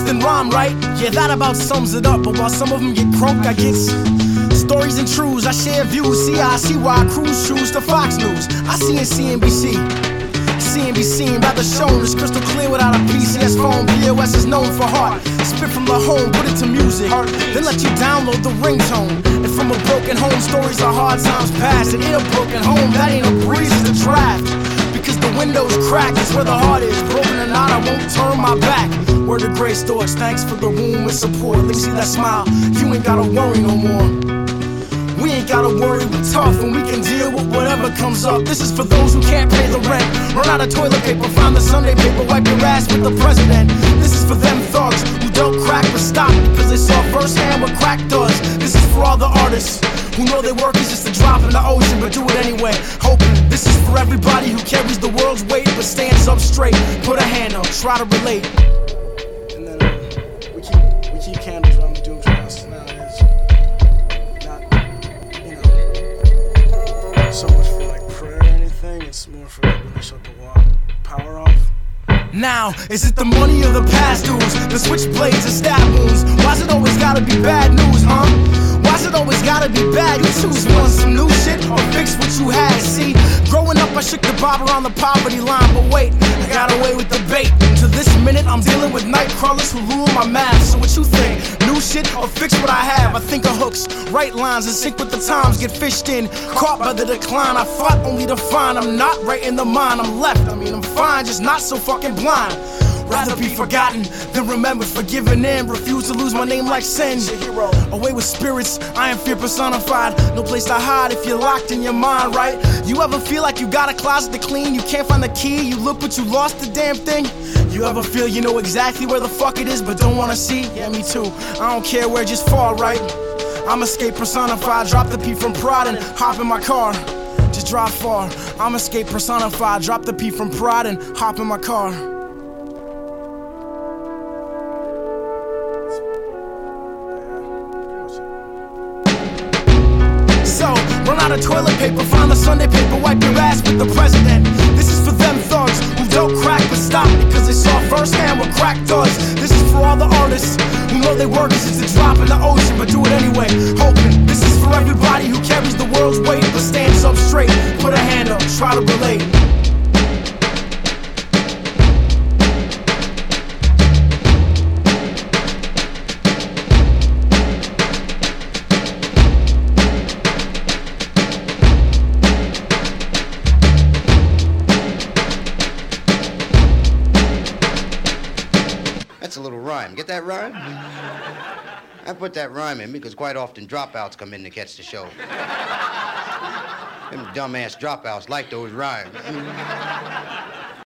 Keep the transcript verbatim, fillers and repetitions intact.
than rhyme, right? Yeah, that about sums it up. But while some of them get croaked, I get stories and truths. I share views. See, I see why I cruise choose to Fox News. I see in C N B C. C N B C rather shown is crystal clear without a P C S phone. P O S is known for heart. Spit from the home, put it to music. Then let you download the ringtone. And from a broken home, stories of hard times past. And in a broken home, that ain't a breeze, it's a draft. Because the window's cracked, that's where the heart is. Broken or not, I won't turn my back. Word to Grace Storch, thanks for the womb and support. Let me see that smile, you ain't gotta worry no more. We ain't gotta worry, we're tough and we can deal with whatever comes up. This is for those who can't pay the rent. Run out of toilet paper, find the Sunday paper, wipe your ass with the president. This is for them thugs who don't crack but stop because they saw firsthand what crack does. This is for all the artists who know their work is just a drop in the ocean but do it anyway. Hoping this is for everybody who carries the world's weight but stands up straight. Put a hand up, try to relate. And then uh, we keep we keep candles around the doom house. Now it's not, you know, so much for like prayer or anything. It's more for like when they shut the wall, power off. Now, is it the money or the past dues? The switchblades and stab wounds? Why's it always gotta be bad news, huh? Why's it always gotta be bad? You choose one, some new shit or fix what you had. See, growing up I shook the bob around the poverty line. But wait, I got away with the bait. To this minute I'm dealing with night crawlers who rule my math. So what you think? New shit or fix what I have? I think of hooks, right lines and sync with the times. Get fished in, caught by the decline. I fought only to find I'm not right in the mind. I'm left, I mean I'm fine, just not so fucking blind. Rather be forgotten than remembered, forgiven and refuse to lose my name like sin. Away with spirits, I am fear personified. No place to hide if you're locked in your mind, right? You ever feel like you got a closet to clean? You can't find the key, you look but you lost the damn thing? You ever feel you know exactly where the fuck it is but don't wanna see? Yeah, me too. I don't care where, just fall, right? I'm escape personified, drop the P from pride and hop in my car. Just drive far. I'm escape personified, drop the P from pride and hop in my car. So, run out of toilet paper, find the Sunday paper, wipe your ass with the president. This is for them thugs who don't crack but stop because they saw firsthand what crack does. This is for all the artists who know their work is just a drop in the ocean but do it anyway. Hoping this is for everybody who carries the world's weight but stands up straight. Put a hand up, try to relate. That's a little rhyme. Get that rhyme? I put that rhyme in because quite often dropouts come in to catch the show. Them dumbass dropouts like those rhymes.